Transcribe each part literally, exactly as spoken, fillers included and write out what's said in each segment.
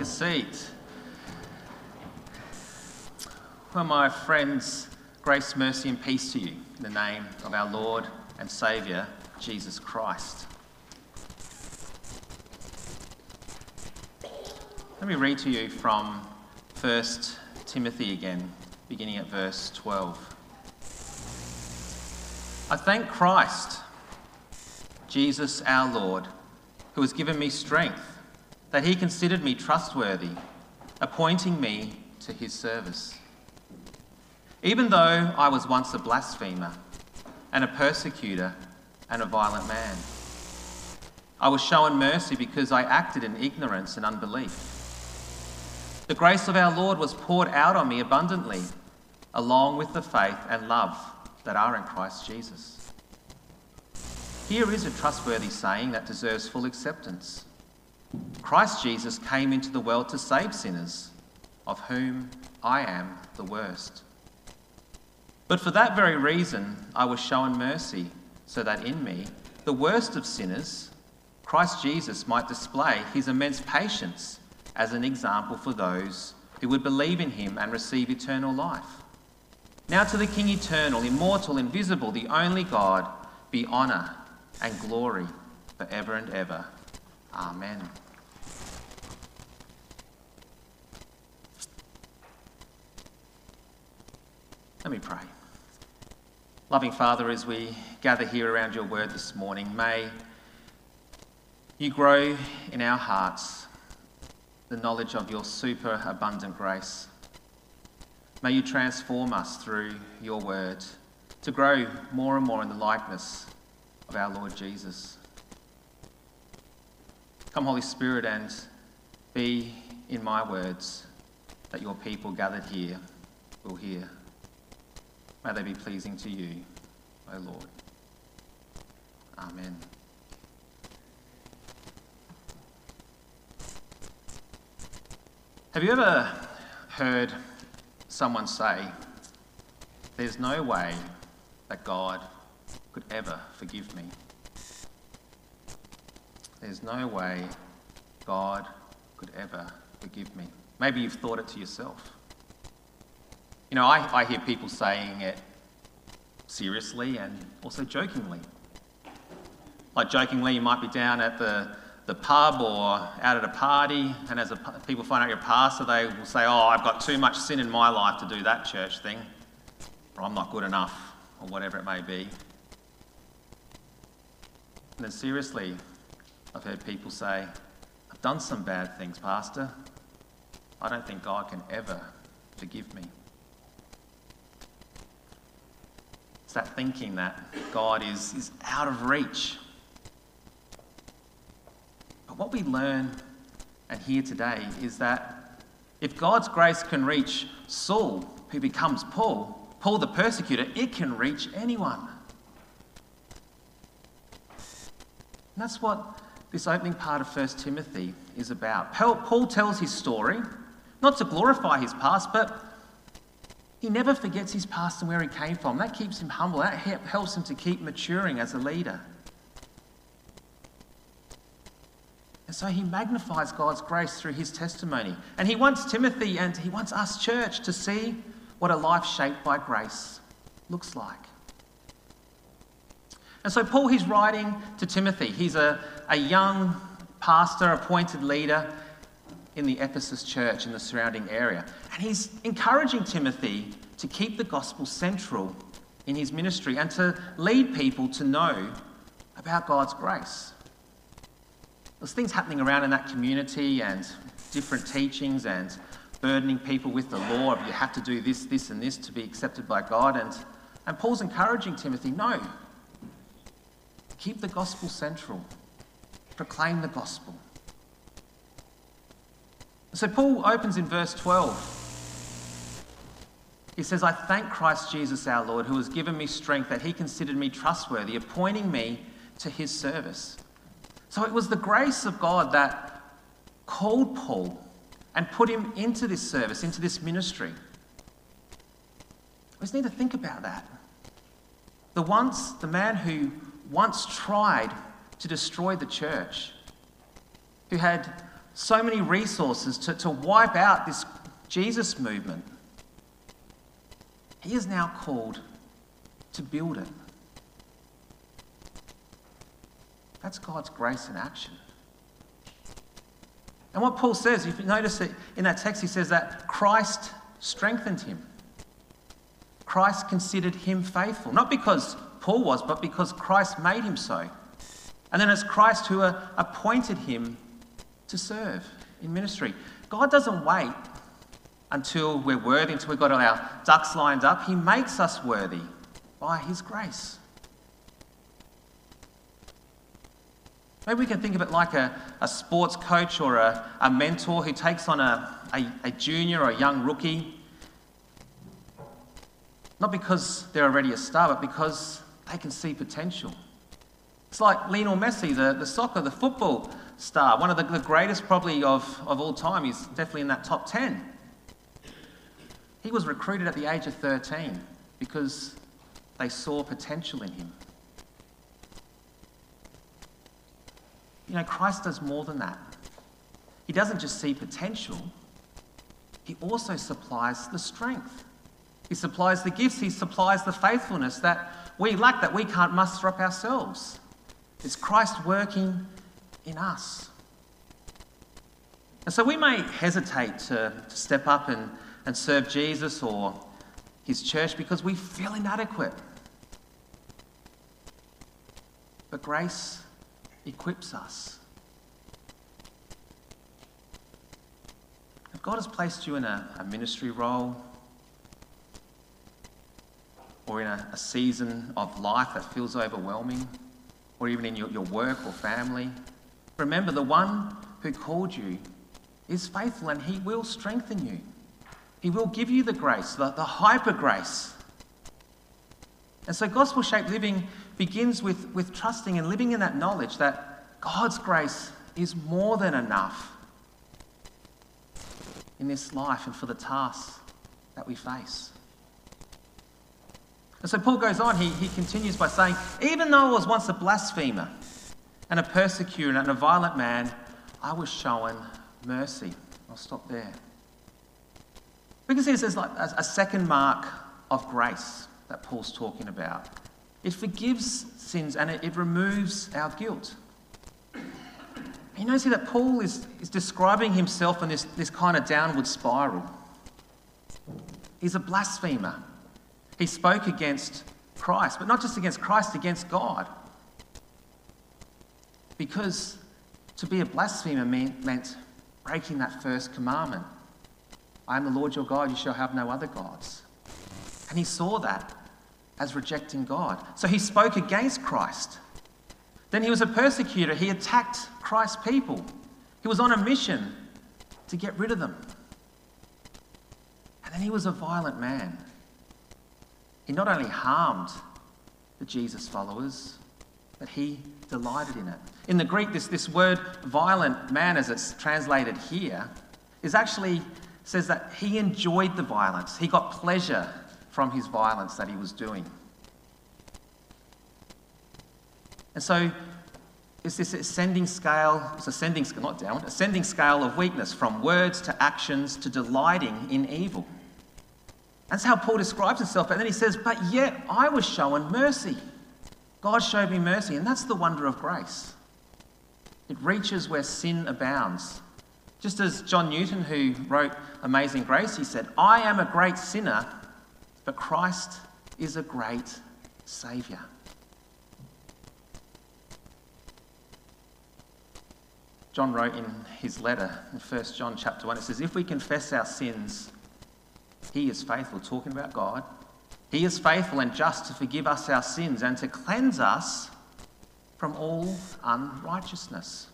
a seat. Well, my friends, grace, mercy and peace to you in the name of our Lord and Saviour, Jesus Christ. Let me read to you from First Timothy again, beginning at verse twelve. I thank Christ, Jesus our Lord, who has given me strength, that he considered me trustworthy, appointing me to his service. Even though I was once a blasphemer and a persecutor and a violent man, I was shown mercy because I acted in ignorance and unbelief. The grace of our Lord was poured out on me abundantly, along with the faith and love that are in Christ Jesus. Here is a trustworthy saying that deserves full acceptance. Christ Jesus came into the world to save sinners, of whom I am the worst. But for that very reason, I was shown mercy, so that in me, the worst of sinners, Christ Jesus might display his immense patience as an example for those who would believe in him and receive eternal life. Now to the King eternal, immortal, invisible, the only God, be honour and glory forever and ever. Amen. Let me pray. Loving Father, as we gather here around your word this morning, may you grow in our hearts the knowledge of your super abundant grace. May you transform us through your word to grow more and more in the likeness of our Lord Jesus. Come, Holy Spirit, and be in my words that your people gathered here will hear. May they be pleasing to you, O Lord. Amen. Have you ever heard someone say, there's no way that God could ever forgive me? There's no way God could ever forgive me. Maybe you've thought it to yourself. You know, I, I hear people saying it seriously and also jokingly. Like jokingly, you might be down at the, the pub or out at a party, and as a, people find out you're a pastor, they will say, oh, I've got too much sin in my life to do that church thing, or I'm not good enough, or whatever it may be. And then seriously, I've heard people say, I've done some bad things, Pastor. I don't think God can ever forgive me. It's that thinking that God is, is out of reach. But what we learn and hear today is that if God's grace can reach Saul, who becomes Paul, Paul the persecutor, it can reach anyone. And that's what this opening part of First Timothy is about. Paul tells his story, not to glorify his past, but he never forgets his past and where he came from. That keeps him humble. That helps him to keep maturing as a leader. And so he magnifies God's grace through his testimony. And he wants Timothy and he wants us, church, to see what a life shaped by grace looks like. And so Paul, he's writing to Timothy. He's a, a young pastor, appointed leader in the Ephesus church in the surrounding area. And he's encouraging Timothy to keep the gospel central in his ministry and to lead people to know about God's grace. There's things happening around in that community and different teachings and burdening people with the law of you have to do this, this and this to be accepted by God. And, and Paul's encouraging Timothy, no, keep the gospel central. Proclaim the gospel. So Paul opens in verse twelve. He says, I thank Christ Jesus our Lord, who has given me strength, that he considered me trustworthy, appointing me to his service. So it was the grace of God that called Paul and put him into this service, into this ministry. We just need to think about that. The once, the man who once tried to destroy the church, who had so many resources to, to wipe out this Jesus movement. He is now called to build it. That's God's grace in action. And what Paul says, if you notice it in that text, he says that Christ strengthened him. Christ considered him faithful. Not because Paul was, but because Christ made him so. And then it's Christ who appointed him to serve in ministry. God doesn't wait until we're worthy, until we've got all our ducks lined up. He makes us worthy by his grace. Maybe we can think of it like a, a sports coach or a, a mentor who takes on a, a, a junior or a young rookie, not because they're already a star, but because they can see potential. It's like Lionel Messi, the, the soccer, the football star, one of the, the greatest probably of, of all time. He's definitely in that top ten. He was recruited at the age of thirteen because they saw potential in him. You know, Christ does more than that. He doesn't just see potential, he also supplies the strength. He supplies the gifts, he supplies the faithfulness that we lack, that we can't muster up ourselves. It's Christ working in us. And so we may hesitate to, to step up and, and serve Jesus or his church because we feel inadequate. But grace equips us. If God has placed you in a, a ministry role or in a, a season of life that feels overwhelming, or even in your, your work or family, remember the one who called you is faithful and he will strengthen you. He will give you the grace, the, the hyper grace. And so gospel-shaped living begins with, with trusting and living in that knowledge that God's grace is more than enough in this life and for the tasks that we face. And so Paul goes on, he, he continues by saying, even though I was once a blasphemer and a persecutor and a violent man, I was shown mercy. I'll stop there. We can see this as like a second mark of grace that Paul's talking about. It forgives sins and it, it removes our guilt. You notice here that Paul is, is describing himself in this, this kind of downward spiral. He's a blasphemer. He spoke against Christ, but not just against Christ, against God. Because to be a blasphemer meant, meant breaking that first commandment. I am the Lord your God, you shall have no other gods. And he saw that as rejecting God. So he spoke against Christ. Then he was a persecutor. He attacked Christ's people. He was on a mission to get rid of them. And then he was a violent man. He not only harmed the Jesus followers, but he delighted in it. In the Greek, this, this word violent man, as it's translated here, is actually says that he enjoyed the violence. He got pleasure from his violence that he was doing. And so it's this ascending scale, it's ascending, not downward, ascending scale of weakness from words to actions to delighting in evil. That's how Paul describes himself. And then he says, but yet I was shown mercy. God showed me mercy. And that's the wonder of grace. It reaches where sin abounds. Just as John Newton, who wrote Amazing Grace, he said, I am a great sinner, but Christ is a great Saviour. John wrote in his letter in First John chapter one, it says, if we confess our sins, he is faithful, talking about God. He is faithful and just to forgive us our sins and to cleanse us from all unrighteousness.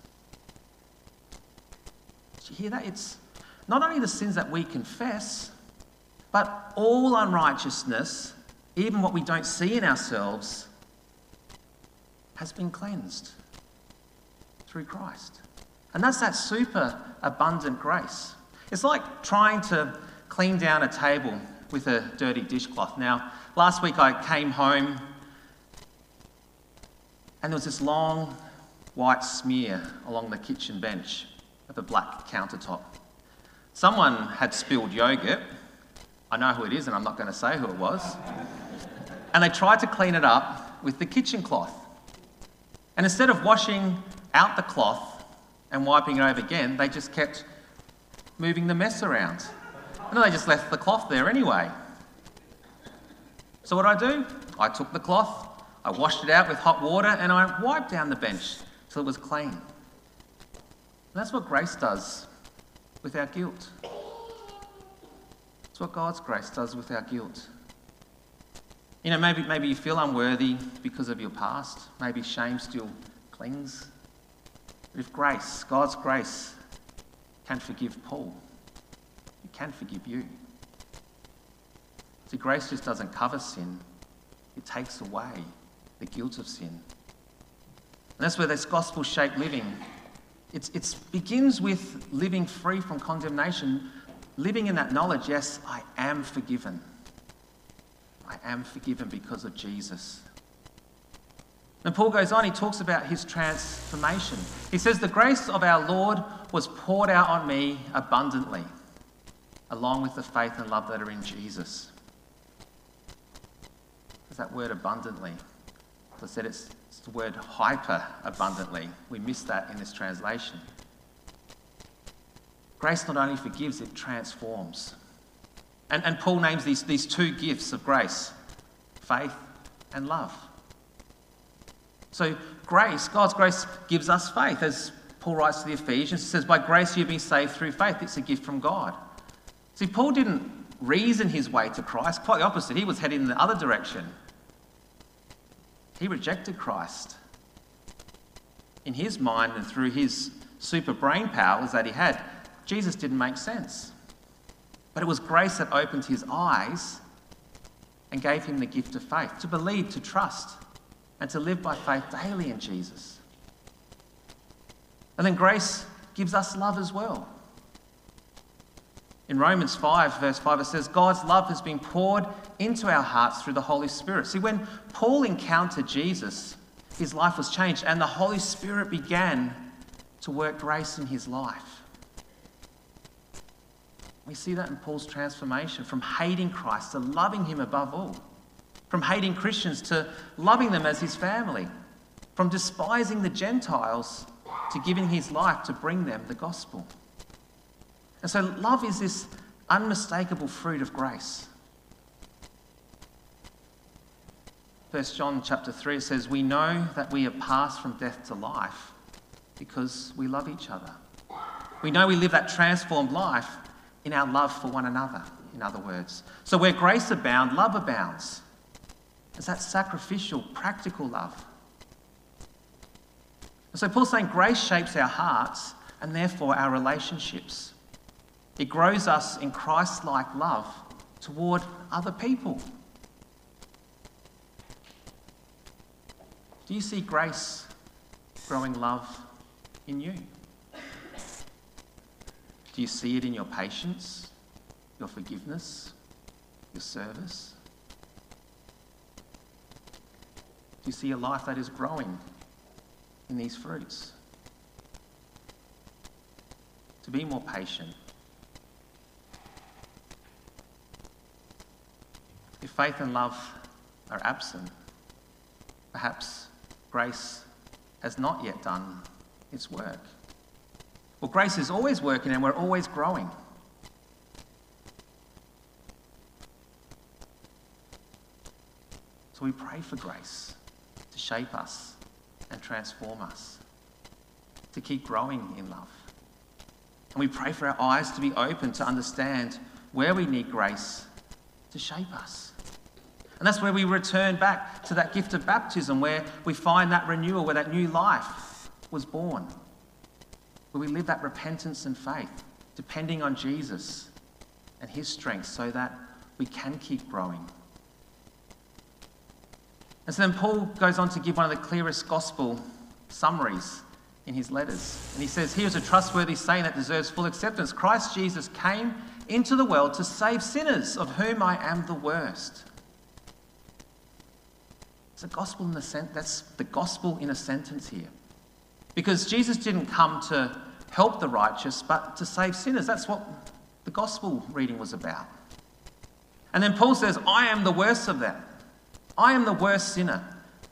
Did you hear that? It's not only the sins that we confess, but all unrighteousness, even what we don't see in ourselves, has been cleansed through Christ. And that's that super abundant grace. It's like trying to clean down a table with a dirty dishcloth. Now, last week I came home and there was this long white smear along the kitchen bench. of a black countertop. Someone had spilled yogurt. I know who it is, and I'm not going to say who it was. And they tried to clean it up with the kitchen cloth. And instead of washing out the cloth and wiping it over again, they just kept moving the mess around. And then they just left the cloth there anyway. So what did I do? I took the cloth, I washed it out with hot water, and I wiped down the bench till it was clean. And that's what grace does with our guilt. It's what God's grace does with our guilt. You know, maybe, maybe you feel unworthy because of your past. Maybe shame still clings. But if grace, God's grace, can forgive Paul, it can forgive you. See, grace just doesn't cover sin. It takes away the guilt of sin. And that's where this gospel-shaped living, it's, it begins with living free from condemnation, living in that knowledge, yes, I am forgiven. I am forgiven because of Jesus. And Paul goes on, he talks about his transformation. He says, the grace of our Lord was poured out on me abundantly, along with the faith and love that are in Jesus. There's that word abundantly. As I said, it's, it's the word hyper abundantly. We miss that in this translation. Grace not only forgives, it transforms. And, and Paul names these, these two gifts of grace, faith and love. So grace, God's grace gives us faith. As Paul writes to the Ephesians, he says, by grace you've been saved through faith. It's a gift from God. See, Paul didn't reason his way to Christ. Quite the opposite. He was heading in the other direction. He rejected Christ. In his mind and through his super brain powers that he had, Jesus didn't make sense. But it was grace that opened his eyes and gave him the gift of faith, to believe, to trust, and to live by faith daily in Jesus. And then grace gives us love as well. In Romans five, verse five, it says, God's love has been poured into our hearts through the Holy Spirit. See, when Paul encountered Jesus, his life was changed, and the Holy Spirit began to work grace in his life. We see that in Paul's transformation, from hating Christ to loving him above all, from hating Christians to loving them as his family, from despising the Gentiles to giving his life to bring them the gospel. And so love is this unmistakable fruit of grace. First John chapter three says, we know that we have passed from death to life because we love each other. We know we live that transformed life in our love for one another, in other words. So where grace abounds, love abounds. It's that sacrificial, practical love. And so Paul's saying grace shapes our hearts and therefore our relationships. It grows us in Christ-like love toward other people. Do you see grace growing love in you? Do you see it in your patience, your forgiveness, your service? Do you see a life that is growing in these fruits? To be more patient. If faith and love are absent, perhaps grace has not yet done its work. Well, grace is always working and we're always growing. So we pray for grace to shape us and transform us, to keep growing in love. And we pray for our eyes to be open to understand where we need grace to shape us. And that's where we return back to that gift of baptism, where we find that renewal, where that new life was born, where we live that repentance and faith, depending on Jesus and his strength so that we can keep growing. And so then Paul goes on to give one of the clearest gospel summaries in his letters. And he says, here's a trustworthy saying that deserves full acceptance. Christ Jesus came into the world to save sinners, of whom I am the worst. It's a gospel in the sen- that's the gospel in a sentence here. Because Jesus didn't come to help the righteous, but to save sinners. That's what the gospel reading was about. And then Paul says, I am the worst of them. I am the worst sinner.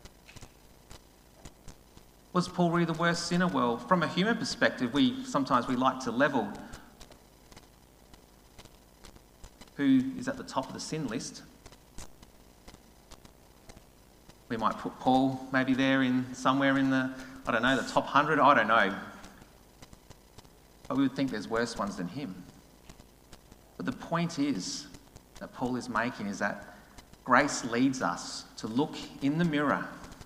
Was Paul really the worst sinner? Well, from a human perspective, we sometimes we like to level who is at the top of the sin list. We might put Paul maybe there in somewhere in the, I don't know, the top one hundred, I don't know. But we would think there's worse ones than him. But the point is, that Paul is making is that grace leads us to look in the mirror,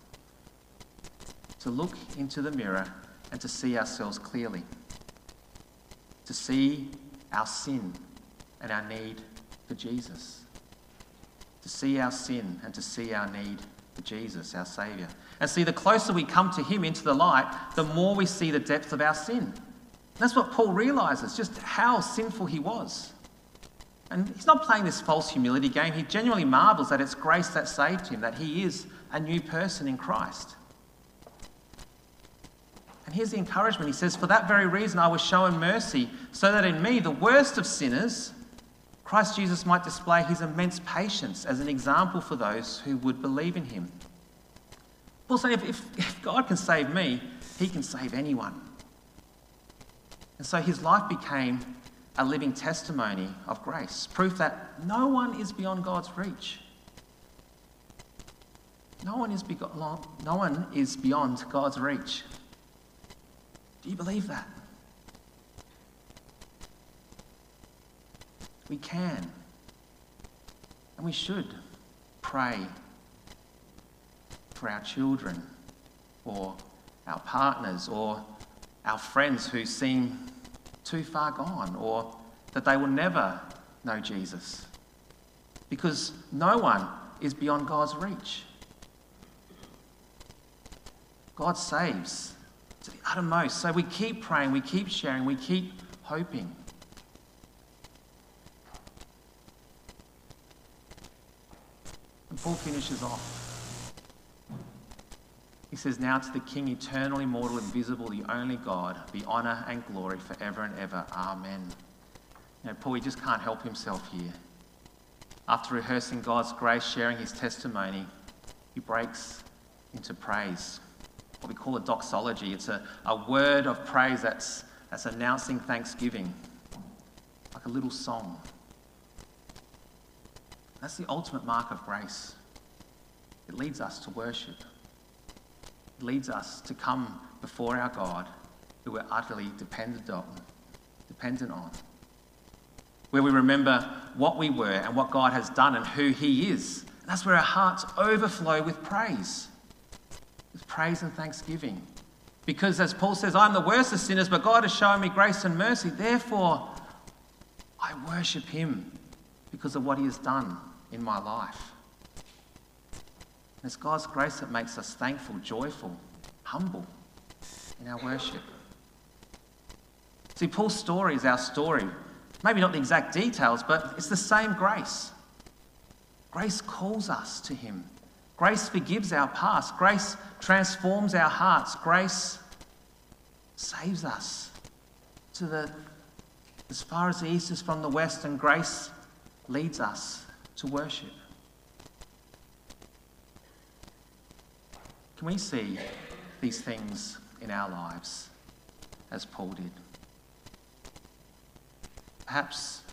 to look into the mirror and to see ourselves clearly, to see our sin and our need for Jesus, to see our sin and to see our need for Jesus, our Saviour. And see, the closer we come to him into the light, the more we see the depth of our sin. And that's what Paul realises, just how sinful he was. And he's not playing this false humility game. He genuinely marvels that it's grace that saved him, that he is a new person in Christ. And here's the encouragement. He says, for that very reason I was shown mercy, so that in me, the worst of sinners, Christ Jesus might display his immense patience as an example for those who would believe in him. Paul's saying, if, if, if God can save me, he can save anyone. And so his life became a living testimony of grace, proof that no one is beyond God's reach. No one is, be- no one is beyond God's reach. Do you believe that? We can, and we should pray for our children or our partners or our friends who seem too far gone or that they will never know Jesus. Because no one is beyond God's reach. God saves to the uttermost. So we keep praying, we keep sharing, we keep hoping. And Paul finishes off. He says, now to the King, eternal, immortal, invisible, the only God, be honour and glory forever and ever. Amen. You know, Paul, he just can't help himself here. After rehearsing God's grace, sharing his testimony, he breaks into praise. What we call a doxology. It's a, a word of praise that's, that's announcing thanksgiving, like a little song. That's the ultimate mark of grace. It leads us to worship. It leads us to come before our God, who we're utterly dependent on, dependent on. Where we remember what we were and what God has done and who he is. And that's where our hearts overflow with praise. With praise and thanksgiving. Because as Paul says, I'm the worst of sinners, but God has shown me grace and mercy. Therefore, I worship him because of what he has done in my life. And it's God's grace that makes us thankful, joyful, humble in our worship. See, Paul's story is our story. Maybe not the exact details, but it's the same grace. Grace calls us to him. Grace forgives our past. Grace transforms our hearts. Grace saves us to the as far as the east is from the west, and grace leads us to worship. Can we see these things in our lives as Paul did? Perhaps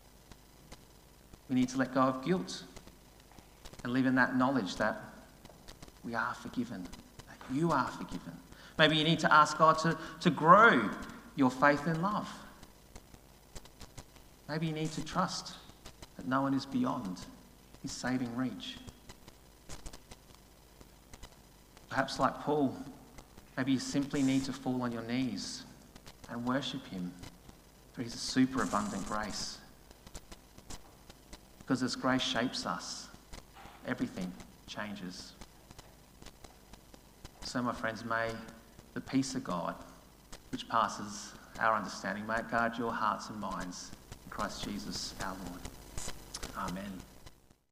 we need to let go of guilt and live in that knowledge that we are forgiven, that you are forgiven. Maybe you need to ask God to, to grow your faith in love. Maybe you need to trust that no one is beyond his saving reach. Perhaps like Paul, maybe you simply need to fall on your knees and worship him for his superabundant grace. Because as grace shapes us, everything changes. So, my friends, may the peace of God, which passes our understanding, may it guard your hearts and minds in Christ Jesus our Lord. Amen.